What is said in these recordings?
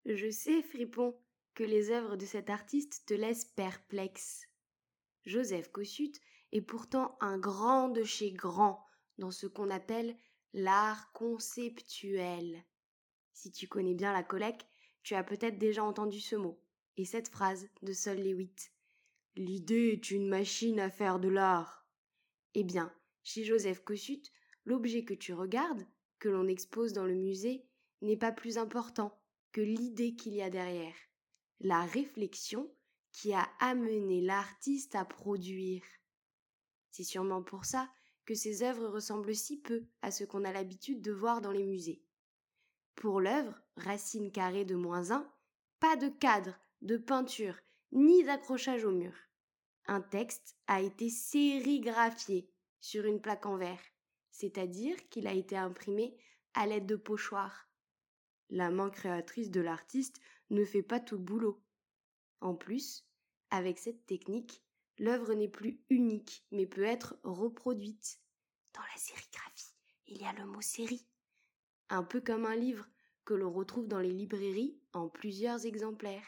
Je sais, Fripon, que les œuvres de cet artiste te laissent perplexe. Joseph Kossuth est pourtant un grand de chez grand dans ce qu'on appelle l'art conceptuel. Si tu connais bien la Collecte, tu as peut-être déjà entendu ce mot et cette phrase de Sol Lewitt. L'idée est une machine à faire de l'art. Eh bien, chez Joseph Kossuth, l'objet que tu regardes, que l'on expose dans le musée, n'est pas plus important que l'idée qu'il y a derrière, la réflexion qui a amené l'artiste à produire. C'est sûrement pour ça que ses œuvres ressemblent si peu à ce qu'on a l'habitude de voir dans les musées. Pour l'œuvre, racine carrée de -1, pas de cadre, de peinture, ni d'accrochage au mur. Un texte a été sérigraphié sur une plaque en verre, c'est-à-dire qu'il a été imprimé à l'aide de pochoirs. La main créatrice de l'artiste ne fait pas tout le boulot. En plus, avec cette technique, l'œuvre n'est plus unique, mais peut être reproduite. Dans la sérigraphie, il y a le mot série. Un peu comme un livre que l'on retrouve dans les librairies en plusieurs exemplaires.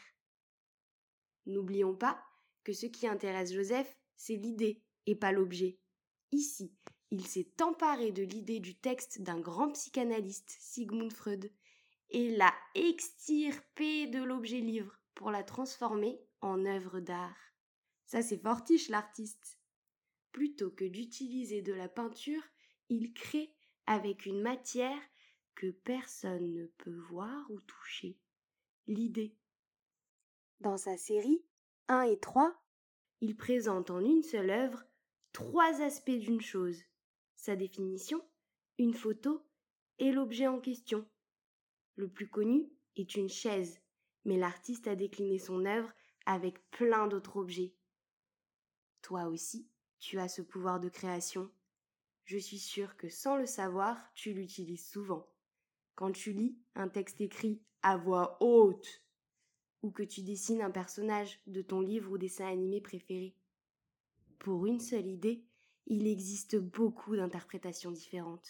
N'oublions pas que ce qui intéresse Joseph, c'est l'idée et pas l'objet. Ici, il s'est emparé de l'idée du texte d'un grand psychanalyste, Sigmund Freud, et l'a extirpée de l'objet livre pour la transformer en œuvre d'art. Ça, c'est fortiche, l'artiste. Plutôt que d'utiliser de la peinture, il crée avec une matière que personne ne peut voir ou toucher. L'idée. Dans sa série 1 et 3, il présente en une seule œuvre 3 aspects d'une chose. Sa définition, une photo et l'objet en question. Le plus connu est une chaise, mais l'artiste a décliné son œuvre avec plein d'autres objets. Toi aussi, tu as ce pouvoir de création. Je suis sûre que sans le savoir, tu l'utilises souvent. Quand tu lis un texte écrit à voix haute, ou que tu dessines un personnage de ton livre ou dessin animé préféré. Pour une seule idée, il existe beaucoup d'interprétations différentes.